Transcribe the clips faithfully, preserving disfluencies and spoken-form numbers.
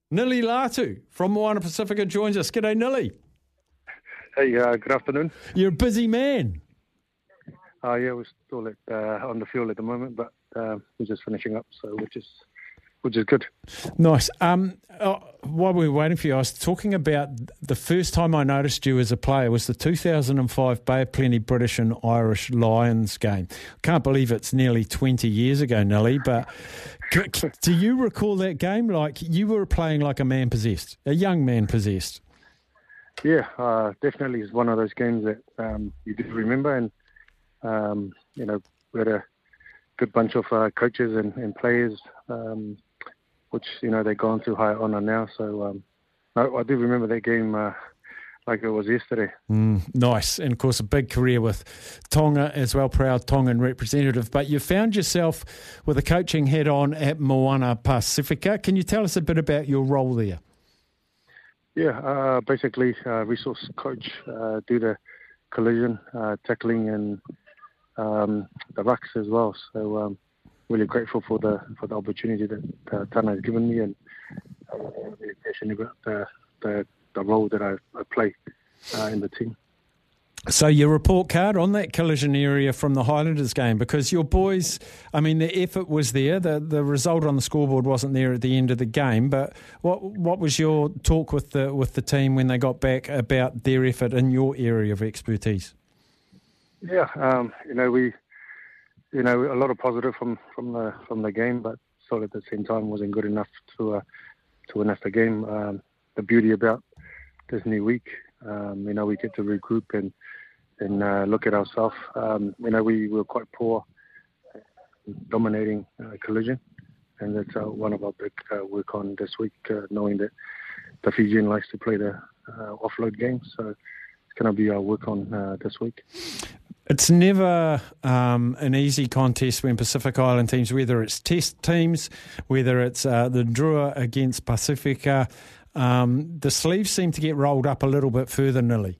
Nili Latu from Moana Pacifica joins us. G'day, Nili. Hey, uh, good afternoon. You're a busy man. Uh, yeah, we're still at, uh, on the field at the moment, but uh, we're just finishing up, so which is which is good. Nice. Um, uh, while we were waiting for you, I was talking about the first time I noticed you as a player was the two thousand five Bay of Plenty British and Irish Lions game. Can't believe it's nearly twenty years ago, Nili, but do you recall that game? Like, you were playing like a man possessed, a young man possessed. Yeah, uh, definitely is one of those games that um, you do remember, and um, you know, we had a good bunch of uh, coaches and, and players, um, which you know they're gone through high honour now. So um, I, I do remember that game uh, like it was yesterday. Mm, nice, and of course a big career with Tonga as well, proud Tongan representative. But you found yourself with a coaching head on at Moana Pacifica. Can you tell us a bit about your role there? Yeah, uh, basically uh, resource coach, uh, do the collision, uh, tackling, and um, the rucks as well. So um, really grateful for the for the opportunity that uh, Tana has given me, and I'm really passionate about the, the the role that I, I play uh, in the team. So your report card on that collision area from the Highlanders game, because your boys, I mean, the effort was there. The the result on the scoreboard wasn't there at the end of the game. But what what was your talk with the with the team when they got back about their effort in your area of expertise? Yeah, um, you know we, you know, a lot of positive from, from the from the game, but still at the same time wasn't good enough to uh, to win us the game. Um, the beauty about this new week, um, you know, we get to regroup and. and uh, look at ourselves. Um, you know, we were quite poor dominating uh, collision, and that's uh, one of our big uh, work on this week, uh, knowing that the Fijian likes to play the uh, offload game, so it's going to be our work on uh, this week. It's never um, an easy contest when Pacific Island teams, whether it's test teams, whether it's uh, the Drua against Pacifica, um, the sleeves seem to get rolled up a little bit further, Nili.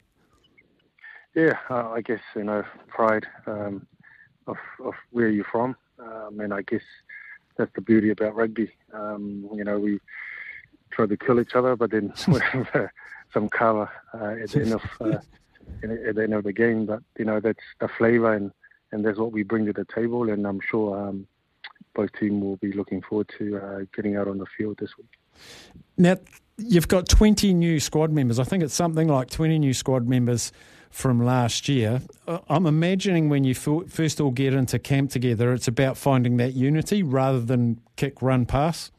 Yeah, uh, I guess, you know, pride um, of, of where you're from. Um, and I guess that's the beauty about rugby. Um, you know, we try to kill each other, but then we have some cover uh, at the end of uh, at the end of the game. But, you know, that's the flavour, and, and that's what we bring to the table. And I'm sure um, both teams will be looking forward to uh, getting out on the field this week. Now, you've got twenty new squad members. I think it's something like twenty new squad members from last year. I'm imagining when you first all get into camp together, it's about finding that unity rather than kick, run, pass.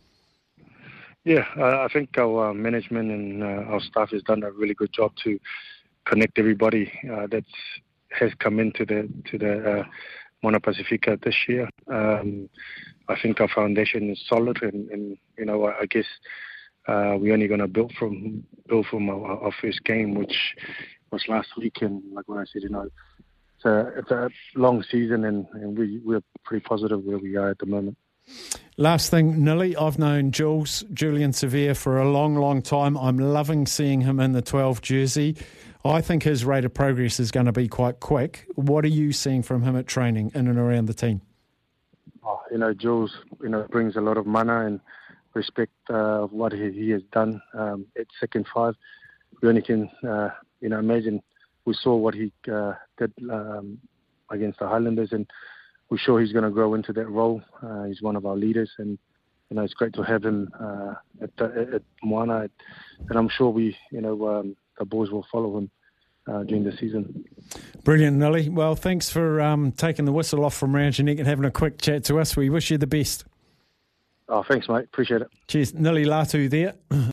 Yeah, uh, I think our uh, management and uh, our staff has done a really good job to connect everybody uh, that has come into the to the uh, Moana Pacifica this year. Um, I think our foundation is solid, and, and you know, I, I guess uh, we're only going to build from build from our, our first game, which was last week. And like what I said, you know, it's a, it's a long season, and, and we, we're pretty positive where we are at the moment. Last thing, Nili, I've known Jules, Julian Severe for a long, long time. I'm loving seeing him in the twelve jersey. I think his rate of progress is going to be quite quick. What are you seeing from him at training in and around the team? Oh, you know, Jules, you know, brings a lot of mana and respect uh, of what he, he has done um, at second five. We only can, uh, you know, imagine. We saw what he uh, did um, against the Highlanders, and we're sure he's going to grow into that role. Uh, he's one of our leaders, and you know, it's great to have him uh, at, the, at Moana, and I'm sure we, you know, um, the boys will follow him uh, during the season. Brilliant, Nili. Well, thanks for um, taking the whistle off from round your neck and having a quick chat to us. We wish you the best. Oh, thanks, mate. Appreciate it. Cheers. Nili Latu there.